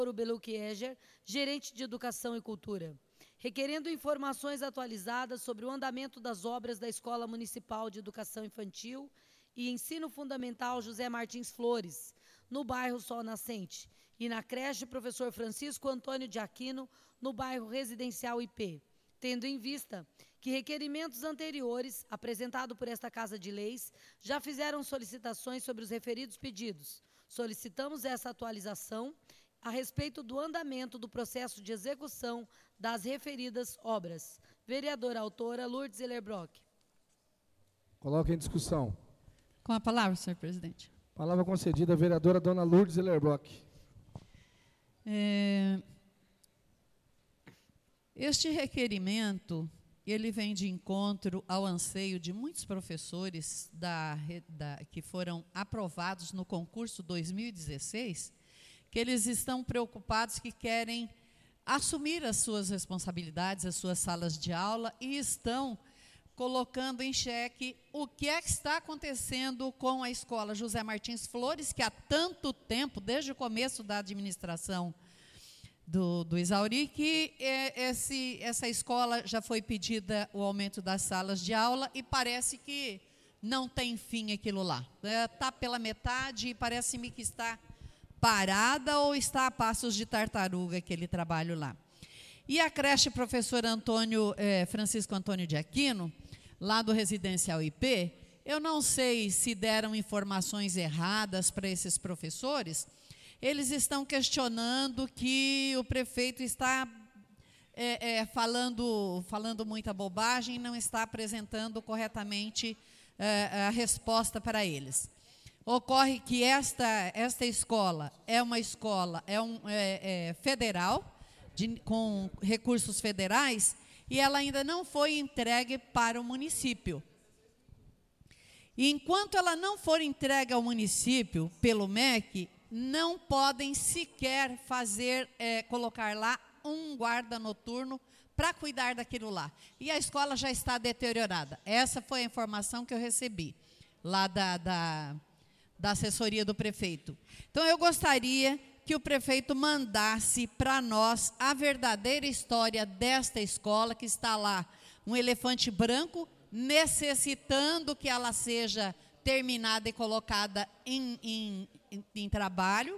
Beluquieger, gerente de Educação e Cultura, requerendo informações atualizadas sobre o andamento das obras da Escola Municipal de Educação Infantil e Ensino Fundamental José Martins Flores, no bairro Sol Nascente, e na creche Professor Francisco Antônio de Aquino, no bairro Residencial IP, tendo em vista que requerimentos anteriores, apresentados por esta Casa de Leis, já fizeram solicitações sobre os referidos pedidos. Solicitamos essa atualização a respeito do andamento do processo de execução das referidas obras. Vereadora autora Lourdes Ellerbrock. Coloca em discussão. Com a palavra, senhor presidente. Palavra concedida à vereadora dona Lourdes Ellerbrock. Este requerimento, ele vem de encontro ao anseio de muitos professores que foram aprovados no concurso 2016, que eles estão preocupados, que querem assumir as suas responsabilidades, as suas salas de aula, e estão colocando em xeque o que é que está acontecendo com a escola José Martins Flores, que há tanto tempo, desde o começo da administração do Isauri, que essa escola já foi pedida o aumento das salas de aula e parece que não tem fim aquilo lá. Está pela metade e parece-me que está parada ou está a passos de tartaruga aquele trabalho lá. E a creche Professor Francisco Antônio de Aquino, lá do Residencial IP, eu não sei se deram informações erradas para esses professores. Eles estão questionando que o prefeito está falando muita bobagem e não está apresentando corretamente a resposta para eles. Ocorre que esta escola é uma escola federal, com recursos federais, e ela ainda não foi entregue para o município. E enquanto ela não for entregue ao município pelo MEC, não podem sequer colocar lá um guarda noturno para cuidar daquilo lá. E a escola já está deteriorada. Essa foi a informação que eu recebi lá da assessoria do prefeito. Então, eu gostaria que o prefeito mandasse para nós a verdadeira história desta escola, que está lá, um elefante branco, necessitando que ela seja terminada e colocada em trabalho,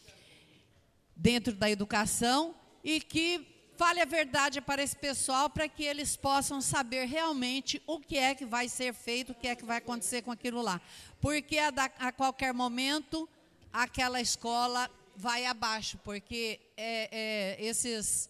dentro da educação, e que fale a verdade para esse pessoal, para que eles possam saber realmente o que é que vai ser feito, o que é que vai acontecer com aquilo lá. Porque a qualquer momento, aquela escola vai abaixo, porque esses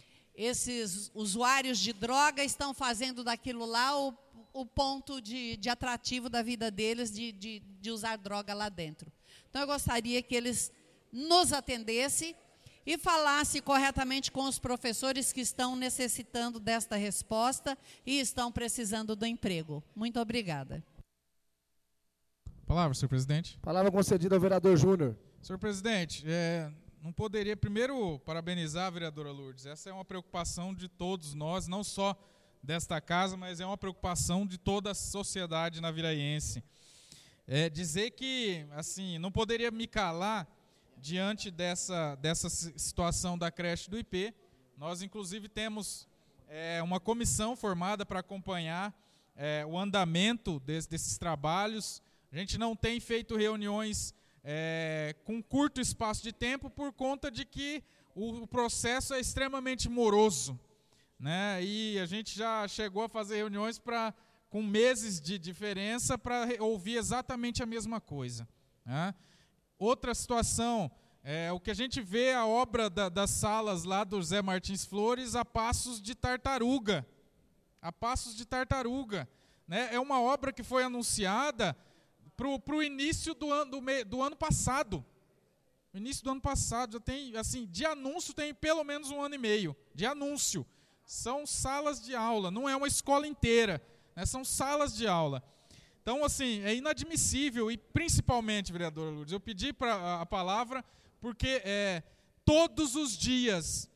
usuários de droga estão fazendo daquilo lá o ponto de atrativo da vida deles, de usar droga lá dentro. Então, eu gostaria que eles nos atendessem e falasse corretamente com os professores que estão necessitando desta resposta e estão precisando do emprego. Muito obrigada. Palavra, senhor presidente. Palavra concedida ao vereador Júnior. Senhor presidente, não poderia primeiro parabenizar a vereadora Lourdes. Essa é uma preocupação de todos nós, não só desta casa, mas é uma preocupação de toda a sociedade naviraiense. Dizer que, assim, não poderia me calar diante dessa situação da creche do IP. Nós, inclusive, temos uma comissão formada para acompanhar o andamento desses trabalhos. A gente não tem feito reuniões com curto espaço de tempo por conta de que o processo é extremamente moroso, né? E a gente já chegou a fazer reuniões com meses de diferença para ouvir exatamente a mesma coisa, né? Outra situação, o que a gente vê a obra das salas lá do José Martins Flores a passos de tartaruga, né? É uma obra que foi anunciada para o início do ano passado. No início do ano passado, já tem, assim, de anúncio tem pelo menos 1 ano e meio, de anúncio. São salas de aula, não é uma escola inteira, né? São salas de aula. Então, assim, é inadmissível, e principalmente, vereadora Lourdes, eu pedi a palavra porque todos os dias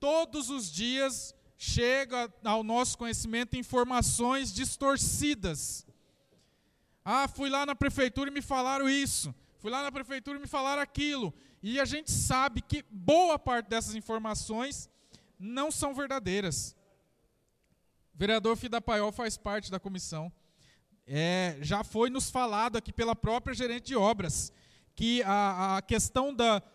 chega ao nosso conhecimento informações distorcidas. Fui lá na prefeitura e me falaram isso, fui lá na prefeitura e me falaram aquilo. E a gente sabe que boa parte dessas informações não são verdadeiras. O vereador Fidapaiol faz parte da comissão. Já foi nos falado aqui pela própria gerente de obras que a questão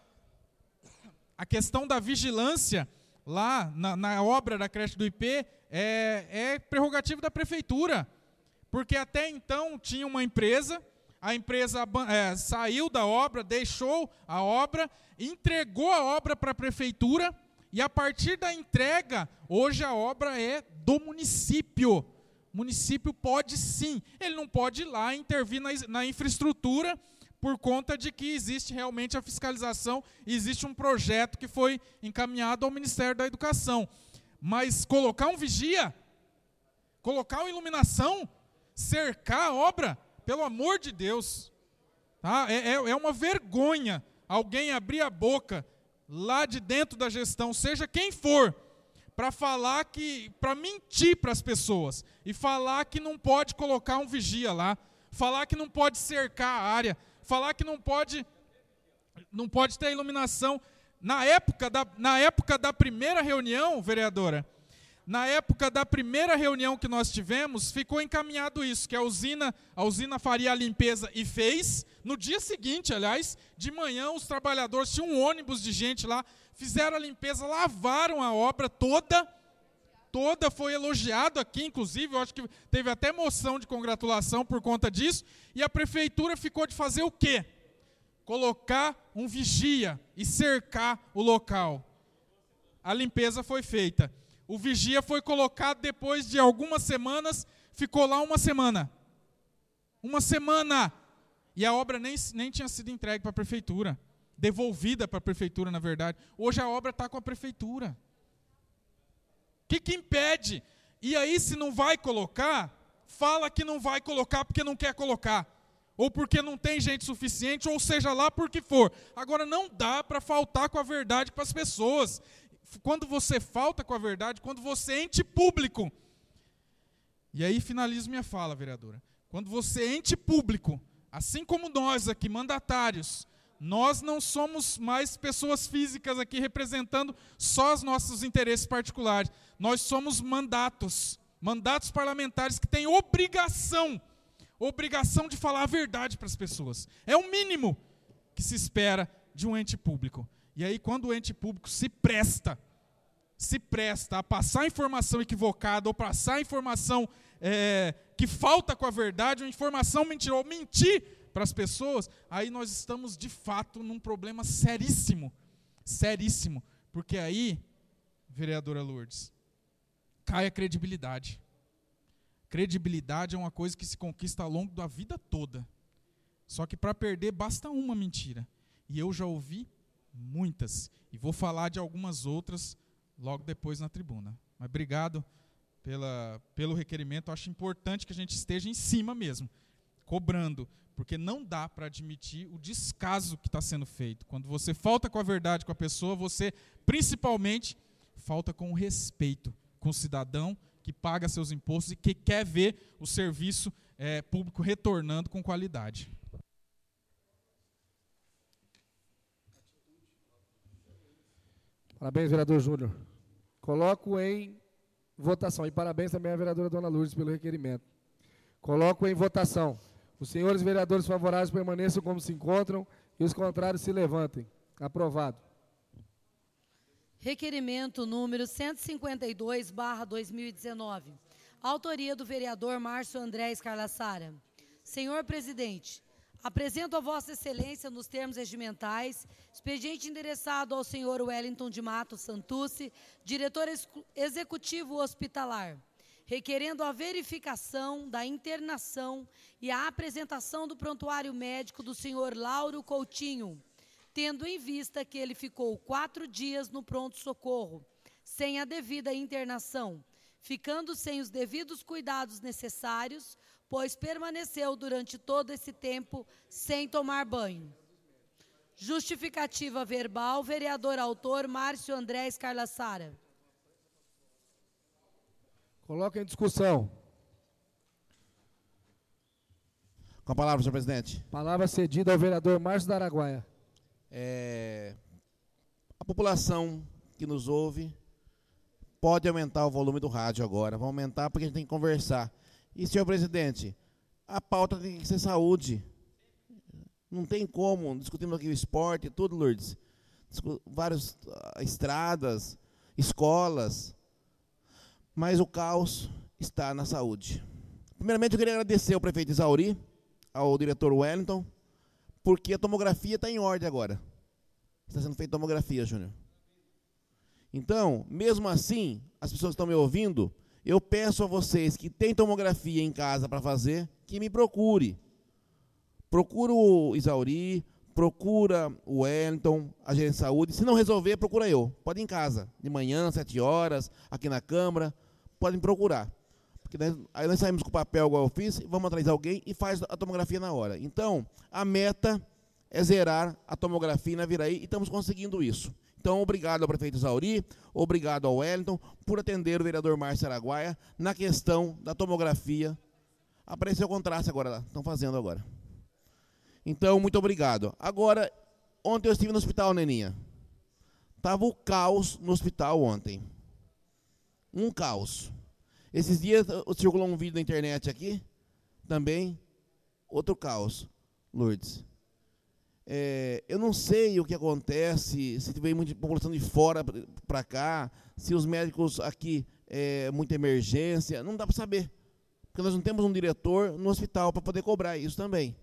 da vigilância lá na obra da creche do IP é prerrogativa da prefeitura, porque até então tinha uma empresa, a empresa saiu da obra, deixou a obra, entregou a obra para a prefeitura, e a partir da entrega, hoje a obra é do município. O município pode sim, ele não pode ir lá intervir na infraestrutura, por conta de que existe realmente a fiscalização, existe um projeto que foi encaminhado ao Ministério da Educação. Mas colocar um vigia, colocar uma iluminação, cercar a obra, pelo amor de Deus, tá? É uma vergonha alguém abrir a boca lá de dentro da gestão, seja quem for, para mentir para as pessoas e falar que não pode colocar um vigia lá, falar que não pode cercar a área, falar que não pode ter iluminação. Na época da primeira reunião, vereadora, na época da primeira reunião que nós tivemos, ficou encaminhado isso, que a usina faria a limpeza e fez. No dia seguinte, aliás, de manhã, os trabalhadores, tinha um ônibus de gente lá, fizeram a limpeza, lavaram a obra toda, foi elogiado aqui, inclusive, eu acho que teve até moção de congratulação por conta disso, e a prefeitura ficou de fazer o quê? Colocar um vigia e cercar o local. A limpeza foi feita. O vigia foi colocado depois de algumas semanas, ficou lá uma semana. Uma semana! E a obra nem tinha sido entregue para a prefeitura. Devolvida para a prefeitura, na verdade. Hoje a obra está com a prefeitura. O que impede? E aí, se não vai colocar, fala que não vai colocar porque não quer colocar. Ou porque não tem gente suficiente, ou seja lá por que for. Agora, não dá para faltar com a verdade para as pessoas. Quando você falta com a verdade, quando você é ente público. E aí finalizo minha fala, vereadora. Quando você é ente público, assim como nós aqui, mandatários, nós não somos mais pessoas físicas aqui representando só os nossos interesses particulares. Nós somos mandatos parlamentares que têm obrigação de falar a verdade para as pessoas. É o mínimo que se espera de um ente público. E aí, quando o ente público se presta a passar informação equivocada ou passar informação que falta com a verdade, ou informação mentirosa, ou mentir para as pessoas, aí nós estamos, de fato, num problema seríssimo. Seríssimo. Porque aí, vereadora Lourdes, cai a credibilidade. Credibilidade é uma coisa que se conquista ao longo da vida toda. Só que para perder basta uma mentira. E eu já ouvi muitas. E vou falar de algumas outras logo depois na tribuna. Mas obrigado pelo requerimento. Eu acho importante que a gente esteja em cima mesmo, cobrando. Porque não dá para admitir o descaso que está sendo feito. Quando você falta com a verdade com a pessoa, você, principalmente, falta com o respeito com o cidadão que paga seus impostos e que quer ver o serviço público retornando com qualidade. Parabéns, vereador Júnior. Coloco em votação. E parabéns também à vereadora Dona Lourdes pelo requerimento. Coloco em votação. Os senhores vereadores favoráveis permaneçam como se encontram e os contrários se levantem. Aprovado. Requerimento número 152/2019. Autoria do vereador Márcio André Scarlassara. Senhor presidente, apresento a Vossa Excelência, nos termos regimentais, expediente endereçado ao senhor Wellington de Matos Santucci, diretor executivo hospitalar, requerendo a verificação da internação e a apresentação do prontuário médico do senhor Lauro Coutinho, tendo em vista que ele ficou 4 dias no pronto-socorro, sem a devida internação, ficando sem os devidos cuidados necessários, pois permaneceu durante todo esse tempo sem tomar banho. Justificativa verbal, vereador autor Márcio André Scarlassara. Coloca em discussão. Com a palavra, senhor presidente. Palavra cedida ao vereador Márcio da Araguaia. A população que nos ouve pode aumentar o volume do rádio agora. Vamos aumentar porque a gente tem que conversar. E, senhor presidente, a pauta tem que ser saúde. Não tem como, discutimos aqui o esporte, tudo, Lourdes. Várias estradas, escolas. Mas o caos está na saúde. Primeiramente, eu queria agradecer ao prefeito Izauri, ao diretor Wellington, porque a tomografia está em ordem agora. Está sendo feita tomografia, Júnior. Então, mesmo assim, as pessoas que estão me ouvindo, eu peço a vocês que têm tomografia em casa para fazer, que me procure. Procura o Izauri, procura o Wellington, a gerente de saúde. Se não resolver, procura eu. Pode ir em casa, de manhã, 7 horas, aqui na Câmara. Podem procurar. Porque aí nós saímos com o papel igual eu fiz, vamos atrás de alguém e faz a tomografia na hora. Então, a meta é zerar a tomografia na Viraí e estamos conseguindo isso. Então, obrigado ao prefeito Izauri, obrigado ao Wellington por atender o vereador Márcio Araguaia na questão da tomografia. Apareceu o contraste agora lá, estão fazendo agora. Então, muito obrigado. Agora, ontem eu estive no hospital, Neninha. Estava o caos no hospital ontem. Um caos. Esses dias circulou um vídeo na internet aqui, também, outro caos, Lourdes. Eu não sei o que acontece, se vem muita população de fora para cá, se os médicos aqui muita emergência, não dá para saber. Porque nós não temos um diretor no hospital para poder cobrar isso também.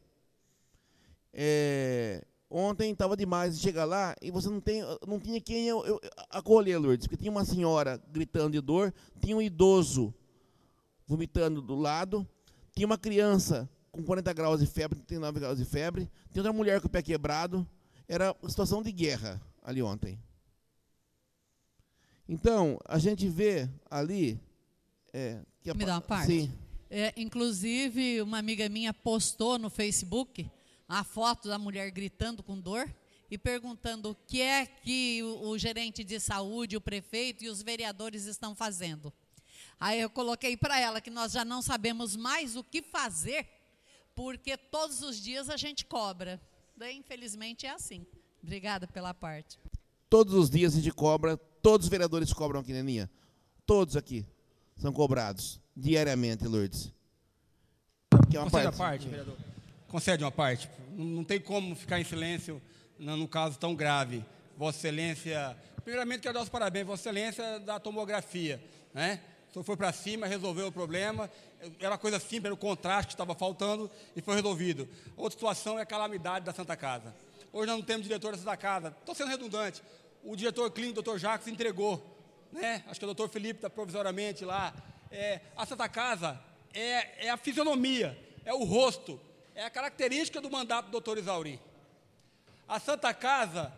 Ontem estava demais de chegar lá e você não tinha quem eu acolher, Lourdes, porque tinha uma senhora gritando de dor, tinha um idoso vomitando do lado, tinha uma criança com 40 graus de febre, 39 graus de febre, tinha outra mulher com o pé quebrado. Era uma situação de guerra ali ontem. Então, a gente vê ali... Me dá uma parte? Sim. Inclusive, uma amiga minha postou no Facebook a foto da mulher gritando com dor e perguntando o que é que o gerente de saúde, o prefeito e os vereadores estão fazendo. Aí eu coloquei para ela que nós já não sabemos mais o que fazer, porque todos os dias a gente cobra. Daí, infelizmente, é assim. Obrigada pela parte. Todos os dias a gente cobra, todos os vereadores cobram aqui, Neninha. Todos aqui são cobrados, diariamente, Lourdes. Concede a parte, vereador. Concede uma parte. Não tem como ficar em silêncio num caso tão grave. Vossa Excelência, primeiramente quero dar os parabéns, Vossa Excelência, da tomografia, né? O senhor foi para cima, resolveu o problema, era uma coisa simples, era o contraste que estava faltando e foi resolvido. Outra situação é a calamidade da Santa Casa. Hoje nós não temos diretor da Santa Casa, estou sendo redundante, o diretor clínico, o doutor Jacques, entregou, né? Acho que o doutor Felipe está provisoriamente lá. A Santa Casa é a fisionomia, é o rosto, é a característica do mandato do doutor Izauri. A Santa Casa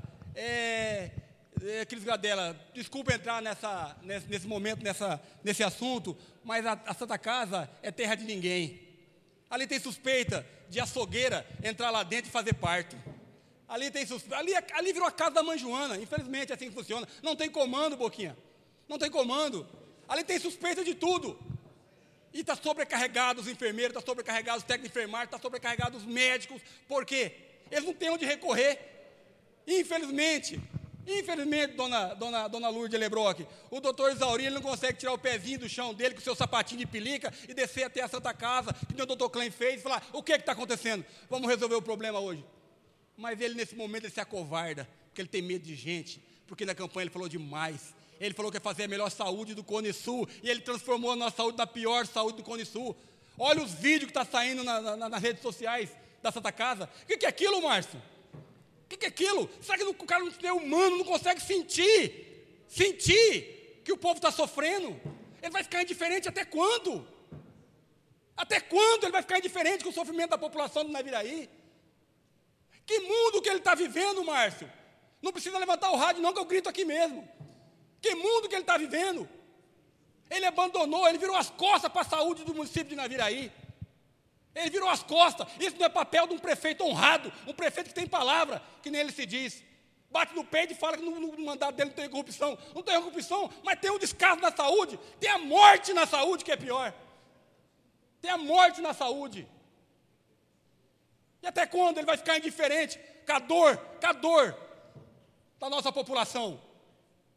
Cris Gradella, desculpa entrar nesse momento, nesse assunto, mas a Santa Casa é terra de ninguém. Ali tem suspeita de açougueira entrar lá dentro e fazer parto. Ali virou a casa da mãe Joana, infelizmente é assim que funciona. Não tem comando, Boquinha, não tem comando. Ali tem suspeita de tudo. E está sobrecarregado os enfermeiros, está sobrecarregado os técnicos de enfermagem, está sobrecarregado os médicos. Por quê? Eles não têm onde recorrer. Infelizmente, dona Lourdes Lebrock, o doutor Izauri, ele não consegue tirar o pezinho do chão dele com o seu sapatinho de pelica e descer até a Santa Casa, que nem o doutor Klein fez, e falar, o que está acontecendo? Vamos resolver o problema hoje. Mas ele, nesse momento, ele se acovarda, porque ele tem medo de gente, porque na campanha ele falou demais. Ele falou que ia fazer a melhor saúde do Cone Sul, e ele transformou a nossa saúde na pior saúde do Cone Sul. Olha os vídeos que estão saindo nas redes sociais da Santa Casa. O que é aquilo, Márcio? O que é aquilo? Será que o cara não é humano, não consegue sentir que o povo está sofrendo? Ele vai ficar indiferente até quando? Até quando ele vai ficar indiferente com o sofrimento da população do Naviraí? Que mundo que ele está vivendo, Márcio? Não precisa levantar o rádio não, que eu grito aqui mesmo. Que mundo que ele está vivendo? Ele abandonou, ele virou as costas para a saúde do município de Naviraí. Ele virou as costas. Isso não é papel de um prefeito honrado, um prefeito que tem palavra, que nem ele se diz. Bate no peito e fala que no mandato dele não tem corrupção. Não tem corrupção, mas tem um descaso na saúde. Tem a morte na saúde, que é pior. Tem a morte na saúde. E até quando ele vai ficar indiferente com a dor da nossa população.